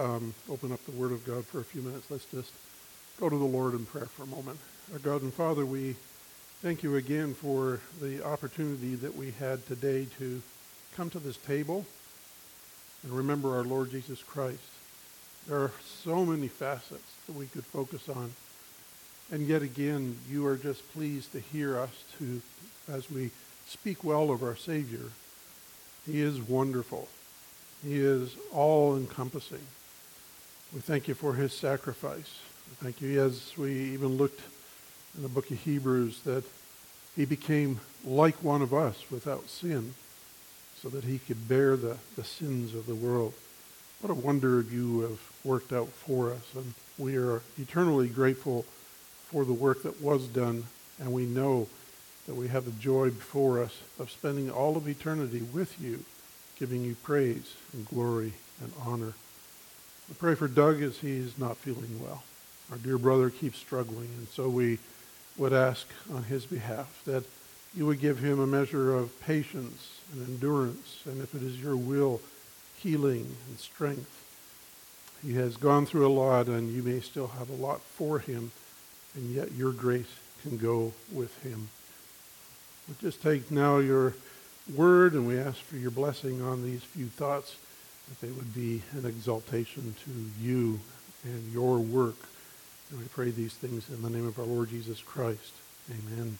open up the Word of God for a few minutes, let's just go to the Lord in prayer for a moment. Our God and Father, we thank you again for the opportunity that we had today to come to this table and remember our Lord Jesus Christ. There are so many facets that we could focus on. And yet again, you are just pleased to hear us as we speak well of our Savior. He is wonderful. He is all-encompassing. We thank you for his sacrifice. We thank you as we even looked in the book of Hebrews that he became like one of us without sin so that he could bear the sins of the world. What a wonder you have worked out for us, and we are eternally grateful for the work that was done, and we know that we have the joy before us of spending all of eternity with you, giving you praise and glory and honor. I pray for Doug as he is not feeling well. Our dear brother keeps struggling, and so we would ask on his behalf that you would give him a measure of patience and endurance, and if it is your will, healing and strength. He has gone through a lot, and you may still have a lot for him, and yet your grace can go with him. We just take now your word, and we ask for your blessing on these few thoughts, that they would be an exaltation to you and your work. And we pray these things in the name of our Lord Jesus Christ. Amen.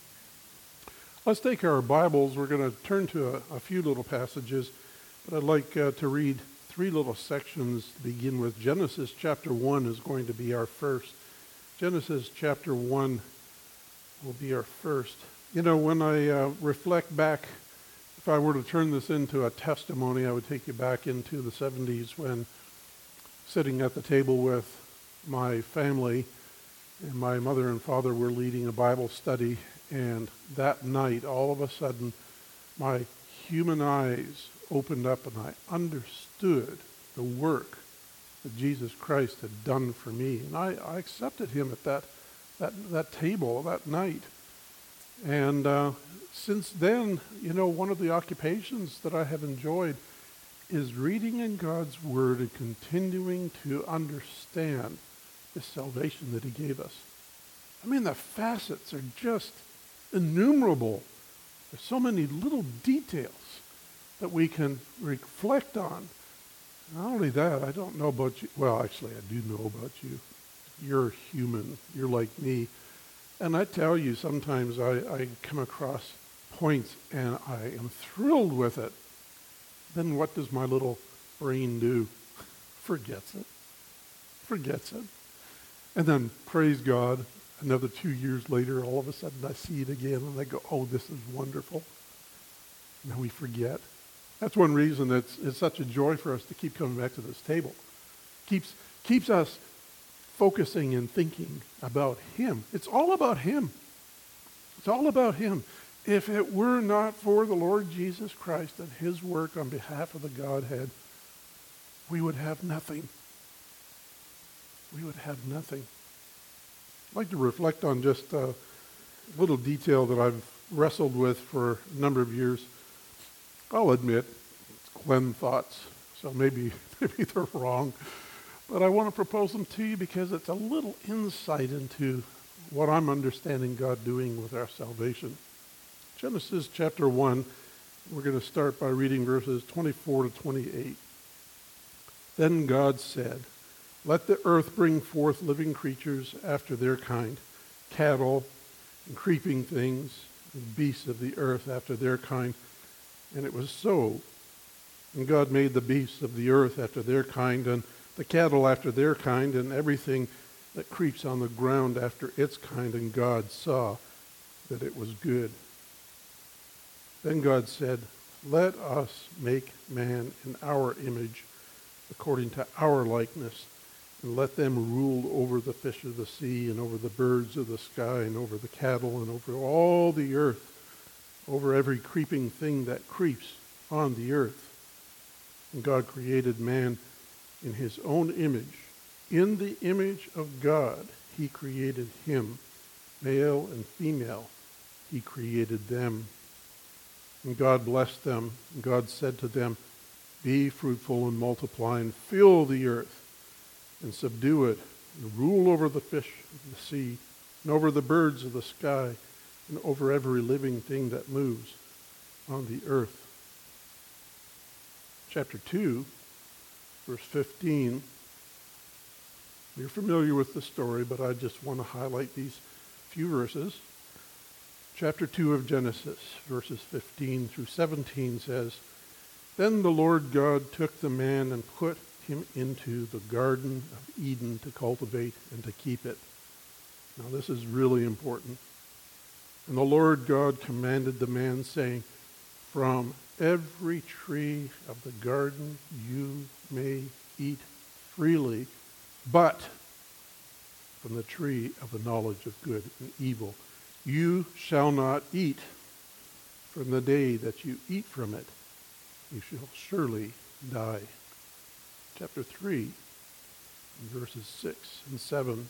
Let's take our Bibles. We're going to turn to a few little passages, but I'd like to read three little sections to begin with. Genesis chapter 1 is going to be our first. Genesis chapter 1 will be our first. You know, when I reflect back, if I were to turn this into a testimony, I would take you back into the 70s when sitting at the table with my family and my mother and father were leading a Bible study, and that night, all of a sudden, my human eyes opened up and I understood the work that Jesus Christ had done for me. And I accepted him at that table that night. And since then, you know, one of the occupations that I have enjoyed is reading in God's Word and continuing to understand the salvation that he gave us. I mean, the facets are just innumerable. There's so many little details that we can reflect on. Not only that, I don't know about you. Well, actually, I do know about you. You're human. You're like me. And I tell you, sometimes I come across points and I am thrilled with it. Then what does my little brain do? Forgets it. And then, praise God, another 2 years later, all of a sudden I see it again and I go, oh, this is wonderful. And then we forget. That's one reason it's such a joy for us to keep coming back to this table. Keeps us focusing and thinking about him. It's all about him. It's all about him. If it were not for the Lord Jesus Christ and his work on behalf of the Godhead, we would have nothing. We would have nothing. I'd like to reflect on just a little detail that I've wrestled with for a number of years. I'll admit, it's Glenn thoughts, so maybe they're wrong. But I want to propose them to you because it's a little insight into what I'm understanding God doing with our salvation. Genesis chapter 1, we're going to start by reading verses 24 to 28. Then God said, "Let the earth bring forth living creatures after their kind, cattle and creeping things, and beasts of the earth after their kind." And it was so. And God made the beasts of the earth after their kind, and the cattle after their kind, and everything that creeps on the ground after its kind. And God saw that it was good. Then God said, "Let us make man in our image, according to our likeness, and let them rule over the fish of the sea, and over the birds of the sky, and over the cattle, and over all the earth, over every creeping thing that creeps on the earth." And God created man in his own image. In the image of God, he created him. Male and female, he created them. And God blessed them. And God said to them, Be fruitful and multiply and fill the earth and subdue it and rule over the fish of the sea and over the birds of the sky and over every living thing that moves on the earth. Chapter 2, verse 15. You're familiar with the story, but I just want to highlight these few verses. Chapter 2 of Genesis, verses 15 through 17 says, Then the Lord God took the man and put him into the Garden of Eden to cultivate and to keep it. Now this is really important. And the Lord God commanded the man, saying, From every tree of the garden you may eat freely, but from the tree of the knowledge of good and evil you shall not eat. From the day that you eat from it, you shall surely die. Chapter 3, verses 6 and 7.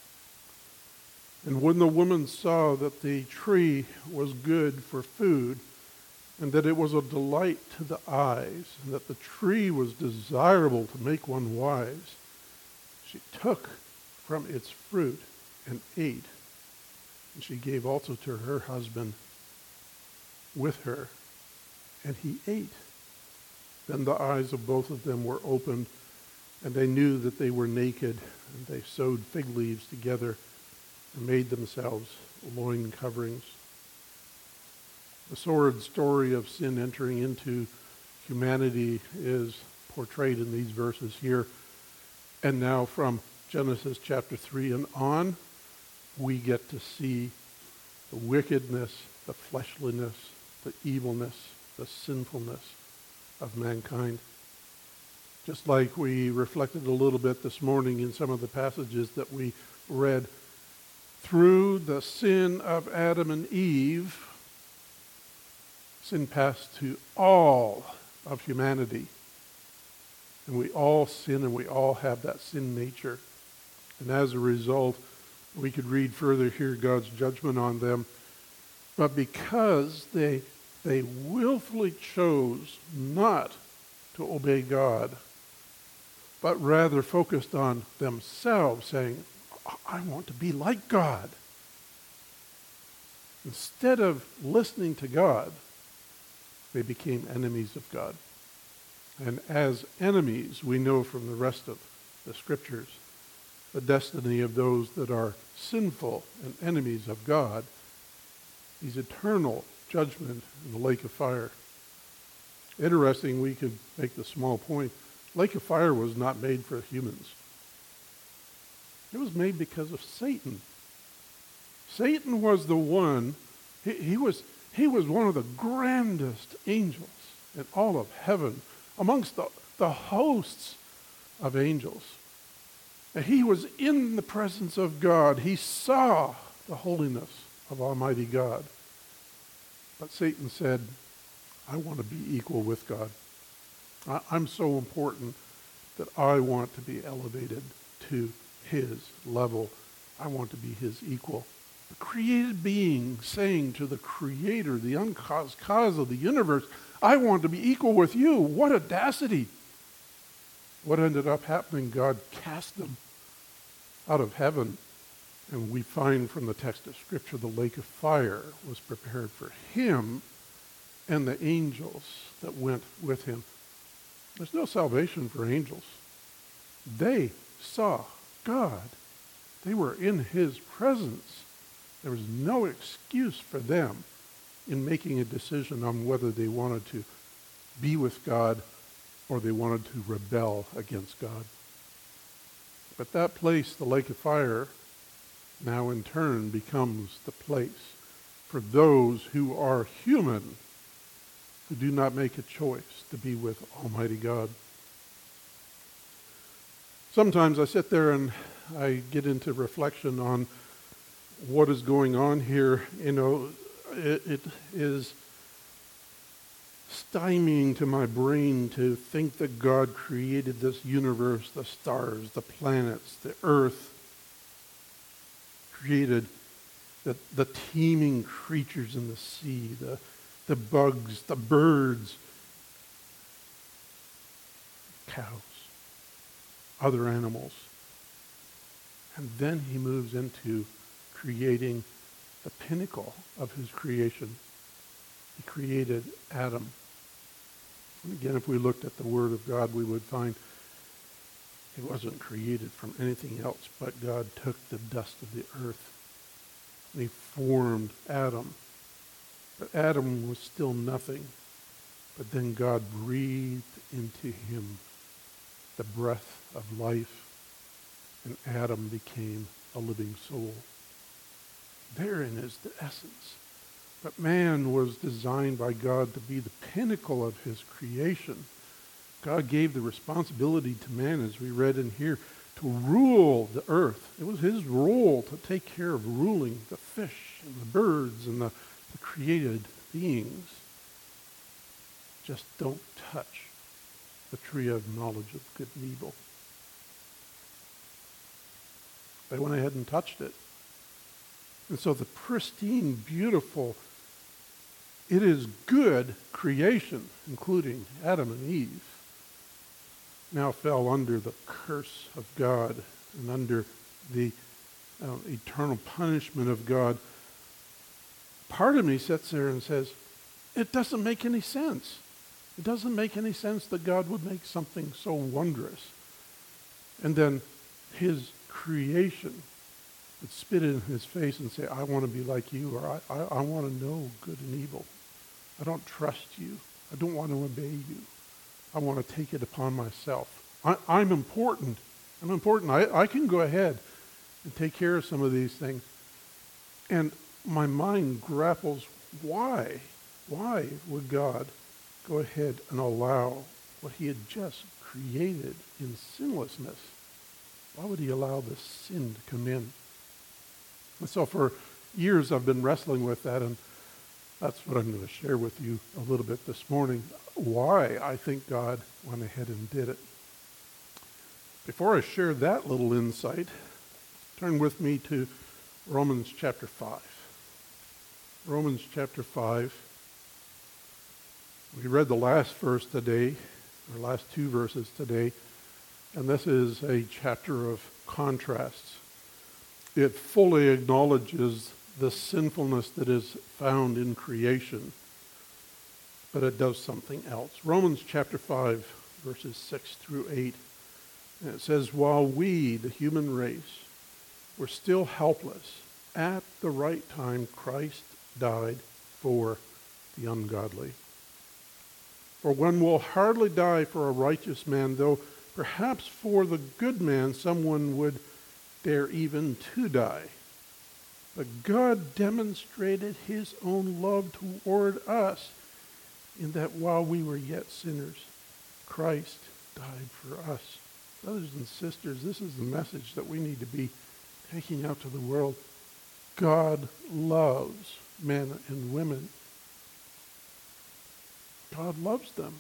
And when the woman saw that the tree was good for food, and that it was a delight to the eyes, and that the tree was desirable to make one wise, she took from its fruit and ate. And she gave also to her husband with her, and he ate. Then the eyes of both of them were opened, and they knew that they were naked, and they sewed fig leaves together and made themselves loin coverings. The sordid story of sin entering into humanity is portrayed in these verses here. And now from Genesis chapter 3 and on, we get to see the wickedness, the fleshliness, the evilness, the sinfulness of mankind. Just like we reflected a little bit this morning in some of the passages that we read, through the sin of Adam and Eve, sin passed to all of humanity. And we all sin and we all have that sin nature. And as a result, we could read further here God's judgment on them. But because they willfully chose not to obey God, but rather focused on themselves, saying, I want to be like God. Instead of listening to God, they became enemies of God. And as enemies, we know from the rest of the scriptures, the destiny of those that are sinful and enemies of God is eternal judgment in the lake of fire. Interesting, we could make the small point. Lake of fire was not made for humans. It was made because of Satan. Satan was the one, he was one of the grandest angels in all of heaven, amongst the hosts of angels. And he was in the presence of God. He saw the holiness of Almighty God. But Satan said, I want to be equal with God. I'm so important that I want to be elevated to his level. I want to be his equal. The created being saying to the creator, the uncaused cause of the universe, I want to be equal with you. What audacity. What ended up happening? God cast them out of heaven. And we find from the text of Scripture the lake of fire was prepared for him and the angels that went with him. There's no salvation for angels. They saw God. They were in his presence. There was no excuse for them in making a decision on whether they wanted to be with God or they wanted to rebel against God. But that place, the lake of fire, now in turn becomes the place for those who are human, who do not make a choice to be with Almighty God. Sometimes I sit there and I get into reflection on what is going on here. You know, it is stymieing to my brain to think that God created this universe, the stars, the planets, the earth, created the teeming creatures in the sea, the bugs, the birds. cows, other animals. And then he moves into creating the pinnacle of his creation. He created Adam. And again, if we looked at the Word of God, we would find it wasn't created from anything else, but God took the dust of the earth and he formed Adam. But Adam was still nothing. But then God breathed into him the breath of life, and Adam became a living soul. Therein is the essence. But man was designed by God to be the pinnacle of his creation. God gave the responsibility to man, as we read in here, to rule the earth. It was his role to take care of ruling the fish and the birds and the created beings. Just don't touch the tree of knowledge of good and evil. They went ahead and touched it. And so the pristine, beautiful, it is good creation, including Adam and Eve, now fell under the curse of God and under the eternal punishment of God. Part of me sits there and says, it doesn't make any sense. It doesn't make any sense that God would make something so wondrous. And then his creation would spit in his face and say, I want to be like you, or I want to know good and evil. I don't trust you. I don't want to obey you. I want to take it upon myself. I'm important. I'm important. I can go ahead and take care of some of these things. And my mind grapples, why? Why would God go ahead and allow what he had just created in sinlessness? Why would he allow the sin to come in? And so for years I've been wrestling with that, and that's what I'm going to share with you a little bit this morning, why I think God went ahead and did it. Before I share that little insight, turn with me to Romans chapter 5. Romans chapter 5. We read the last verse today, or last two verses today, and this is a chapter of contrasts. It fully acknowledges the sinfulness that is found in creation, but it does something else. Romans chapter 5, verses 6 through 8, and it says, while we, the human race, were still helpless, at the right time Christ died for the ungodly. For one will hardly die for a righteous man, though perhaps for the good man someone would dare even to die. But God demonstrated his own love toward us in that while we were yet sinners, Christ died for us. Brothers and sisters, this is the message that we need to be taking out to the world. God loves men and women. God loves them.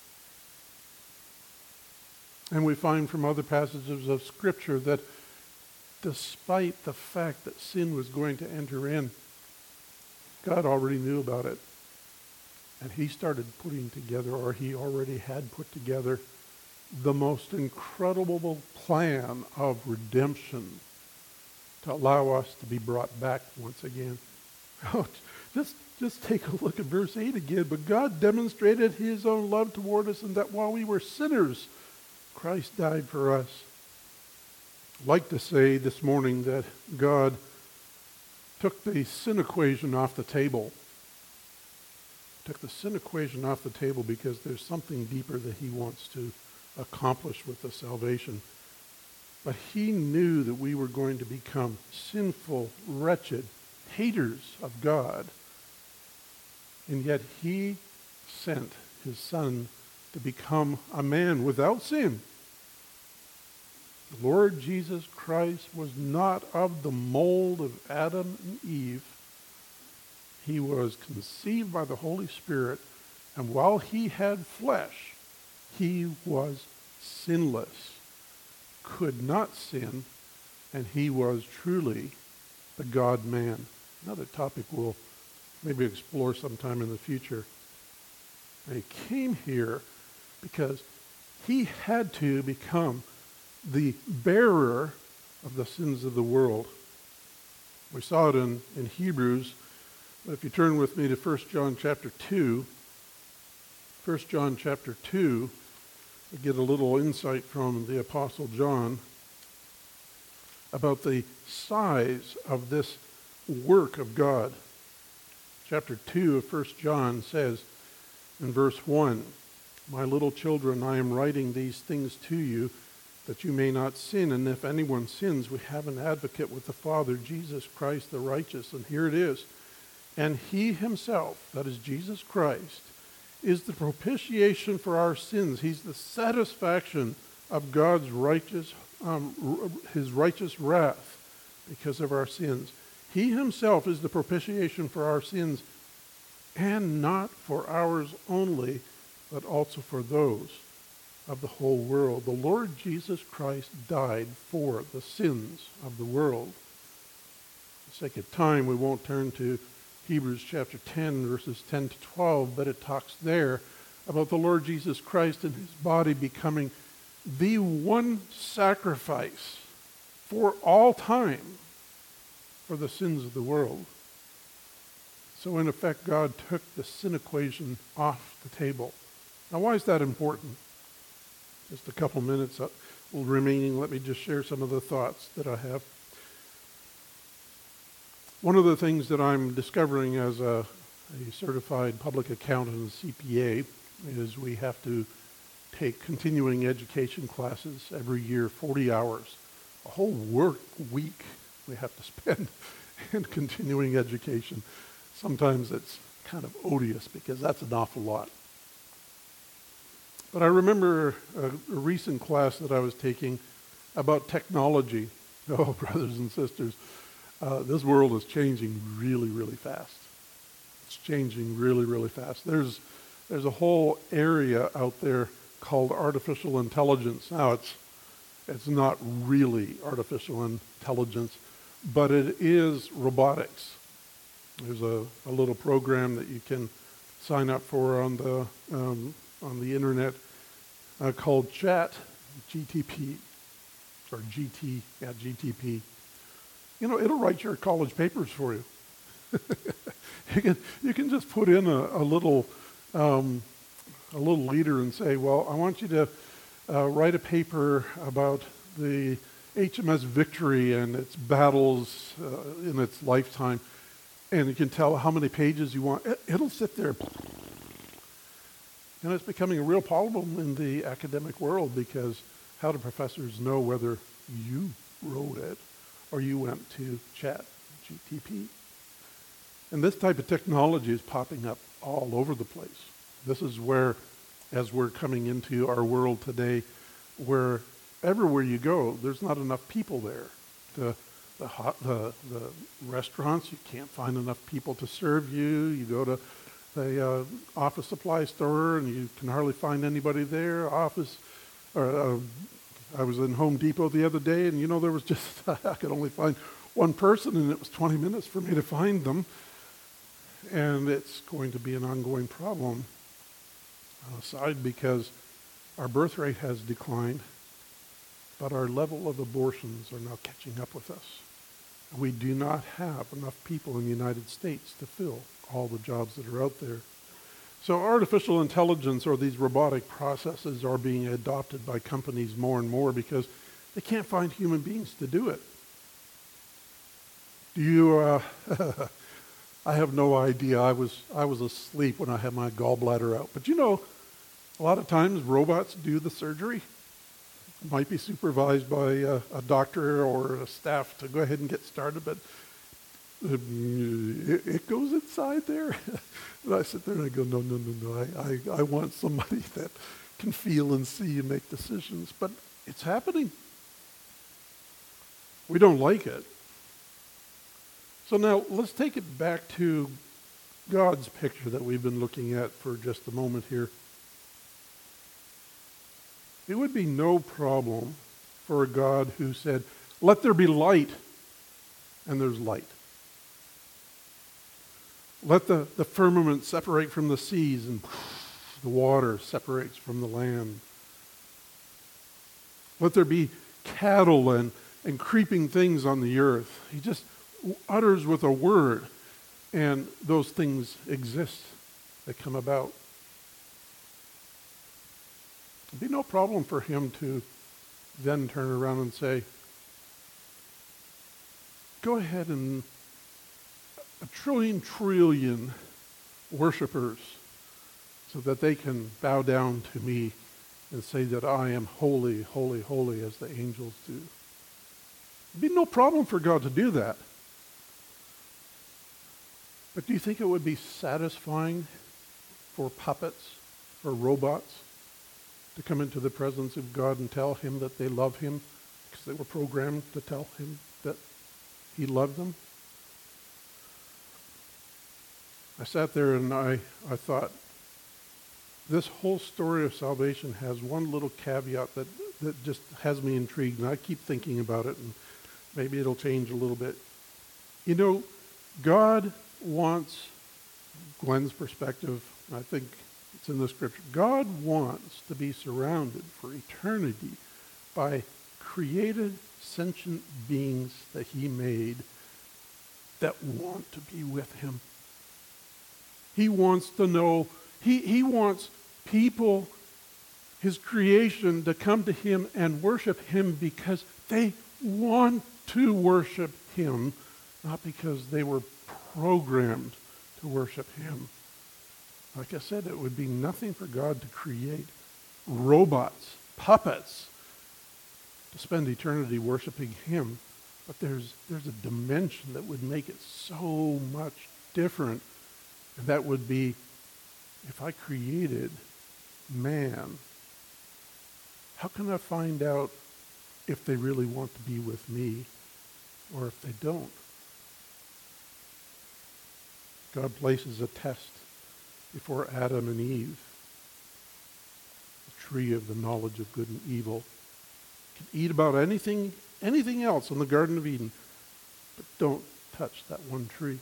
And we find from other passages of Scripture that despite the fact that sin was going to enter in, God already knew about it. And he started putting together, or he already had put together, the most incredible plan of redemption to allow us to be brought back once again. Oh, just take a look at verse 8 again. But God demonstrated his own love toward us in that while we were sinners, Christ died for us. I'd like to say this morning that God took the sin equation off the table. Took the sin equation off the table because there's something deeper that he wants to accomplish with the salvation. But he knew that we were going to become sinful, wretched, haters of God. And yet he sent his Son to become a man without sin. The Lord Jesus Christ was not of the mold of Adam and Eve. He was conceived by the Holy Spirit, and while he had flesh, he was sinless, could not sin, and he was truly the God-man. Another topic we'll maybe explore sometime in the future. And he came here because he had to become the bearer of the sins of the world. We saw it in Hebrews, but if you turn with me to 1 John chapter 2, 1 John chapter 2, we get a little insight from the Apostle John about the size of this work of God. Chapter 2 of 1 John says in verse 1, "My little children, I am writing these things to you that you may not sin. And if anyone sins, we have an advocate with the Father, Jesus Christ the righteous." And here it is. "And he himself," that is Jesus Christ, "is the propitiation for our sins." He's the satisfaction of God's righteous, his righteous wrath because of our sins. He himself is the propitiation for our sins, and not for ours only, but also for those of the whole world. The Lord Jesus Christ died for the sins of the world. For the sake of time, we won't turn to Hebrews chapter 10, verses 10 to 12, but it talks there about the Lord Jesus Christ and his body becoming the one sacrifice for all time for the sins of the world. So in effect, God took the sin equation off the table. Now, why is that important? Just a couple minutes remaining. Let me just share some of the thoughts that I have. One of the things that I'm discovering as a certified public accountant and CPA is we have to take continuing education classes every year, 40 hours. A whole work week we have to spend in continuing education. Sometimes it's kind of odious because that's an awful lot. But I remember a recent class that I was taking about technology. Oh, brothers and sisters, this world is changing really, really fast. It's changing really, really fast. There's a whole area out there called artificial intelligence. Now, it's not really artificial intelligence, but it is robotics. There's a little program that you can sign up for on the internet called GTP, or GTP. You know, it'll write your college papers for you. You can just put in a little leader and say, well, I want you to write a paper about the HMS Victory and its battles in its lifetime, and you can tell how many pages you want. It'll sit there. And it's becoming a real problem in the academic world, because how do professors know whether you wrote it or you went to ChatGPT? And this type of technology is popping up all over the place. This is where, as we're coming into our world today, where everywhere you go, there's not enough people there. The restaurants, you can't find enough people to serve you. You go to the office supply store and you can hardly find anybody there. I was in Home Depot the other day, and there was just, I could only find one person, and it was 20 minutes for me to find them. And it's going to be an ongoing problem, aside because our birth rate has declined, but our level of abortions are now catching up with us. We do not have enough people in the United States to fill all the jobs that are out there. So artificial intelligence, or these robotic processes, are being adopted by companies more and more because they can't find human beings to do it. I have no idea. I was asleep when I had my gallbladder out. But a lot of times robots do the surgery. It might be supervised by a doctor or a staff to go ahead and get started, but it goes inside there. And I sit there and I go, no. I want somebody that can feel and see and make decisions. But it's happening. We don't like it. So now let's take it back to God's picture that we've been looking at for just a moment here. It would be no problem for a God who said, let there be light, and there's light. Let the firmament separate from the seas, and the water separates from the land. Let there be cattle and creeping things on the earth. He just utters with a word, and those things exist. They come about. It'd be no problem for him to then turn around and say, go ahead and 1 trillion worshipers so that they can bow down to me and say that I am holy, holy, holy as the angels do. It'd be no problem for God to do that. But do you think it would be satisfying for puppets, for robots, to come into the presence of God and tell him that they love him because they were programmed to tell him that he loved them? I sat there and I thought, this whole story of salvation has one little caveat that just has me intrigued, and I keep thinking about it, and maybe it'll change a little bit. You know, God wants, Glenn's perspective, I think it's in the scripture, God wants to be surrounded for eternity by created sentient beings that he made that want to be with him. He wants to know, he wants people, his creation, to come to him and worship him because they want to worship him, not because they were programmed to worship him. Like I said, it would be nothing for God to create robots, puppets, to spend eternity worshiping him. But there's a dimension that would make it so much different. And that would be, if I created man, how can I find out if they really want to be with me or if they don't? God places a test before Adam and Eve. The tree of the knowledge of good and evil. You can eat about anything else in the Garden of Eden, but don't touch that one tree.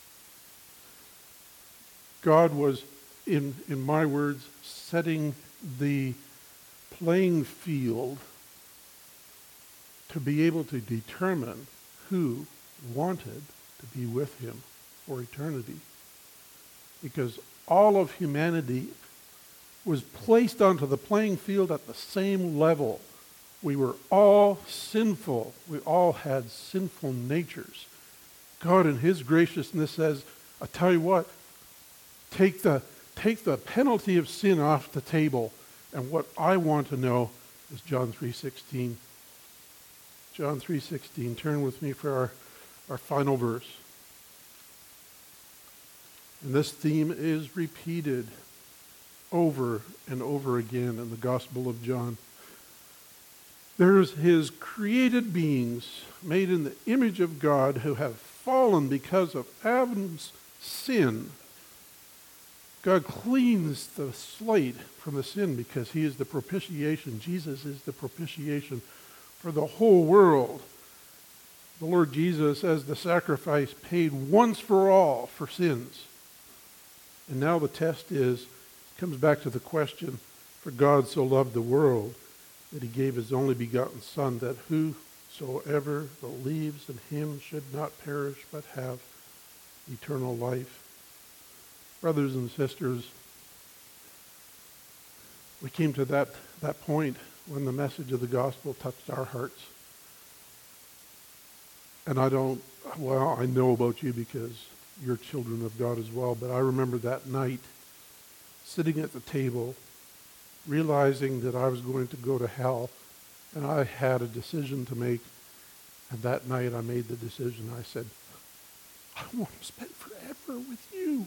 God was, in my words, setting the playing field to be able to determine who wanted to be with him for eternity. Because all of humanity was placed onto the playing field at the same level. We were all sinful. We all had sinful natures. God in his graciousness says, I tell you what, take the penalty of sin off the table. And what I want to know is John 3:16. John 3:16. Turn with me for our final verse. And this theme is repeated over and over again in the Gospel of John. There's his created beings made in the image of God who have fallen because of Adam's sin. God cleans the slate from the sin because he is the propitiation. Jesus is the propitiation for the whole world. The Lord Jesus, as the sacrifice, paid once for all for sins. And now the test comes back to the question, for God so loved the world that he gave his only begotten Son, that whosoever believes in him should not perish but have eternal life. Brothers and sisters, we came to that point when the message of the gospel touched our hearts. And I know about you because you're children of God as well, but I remember that night sitting at the table, realizing that I was going to go to hell, and I had a decision to make. And that night I made the decision. I said, I want to spend forever with you.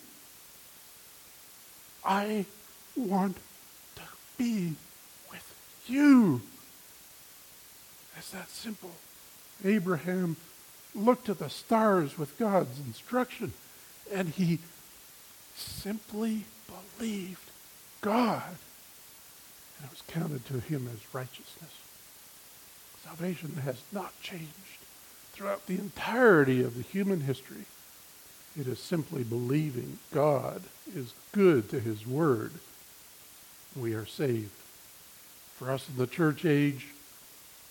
I want to be with you. It's that simple. Abraham looked at the stars with God's instruction, and he simply believed God, and it was counted to him as righteousness. Salvation has not changed throughout the entirety of the human history. It is simply believing God is good to his word. We are saved. For us in the church age,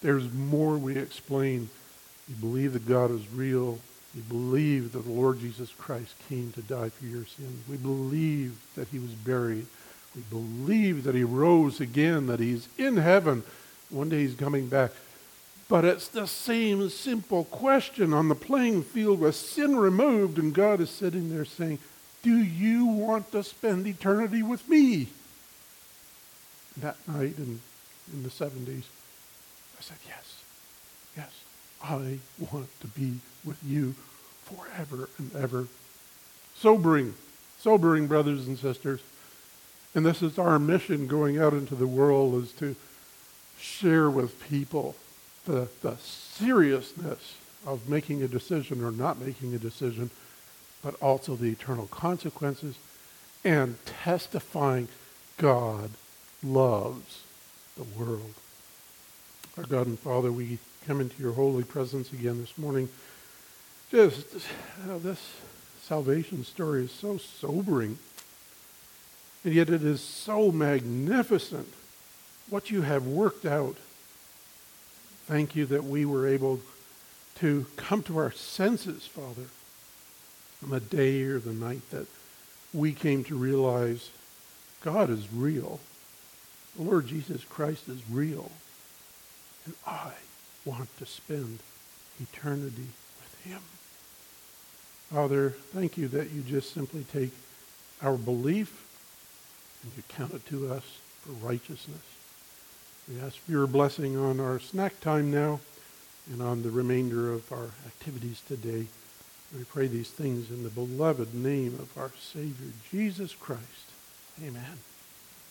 There's more we explain. We believe that God is real. We believe that the Lord Jesus Christ came to die for your sins. We believe that he was buried. We believe that he rose again, that he's in heaven. One day he's coming back. But it's the same simple question on the playing field with sin removed, and God is sitting there saying, do you want to spend eternity with me? That night in the 70s, I said, yes, I want to be with you forever and ever. Sobering, brothers and sisters. And this is our mission going out into the world, is to share with people the seriousness of making a decision or not making a decision, but also the eternal consequences, and testifying God loves the world. Our God and Father, we come into your holy presence again this morning. This salvation story is so sobering, and yet it is so magnificent what you have worked out. Thank you that we were able to come to our senses, Father, on the day or the night that we came to realize God is real. The Lord Jesus Christ is real. And I want to spend eternity with him. Father, thank you that you just simply take our belief and you count it to us for righteousness. We ask for your blessing on our snack time now and on the remainder of our activities today. We pray these things in the beloved name of our Savior, Jesus Christ. Amen.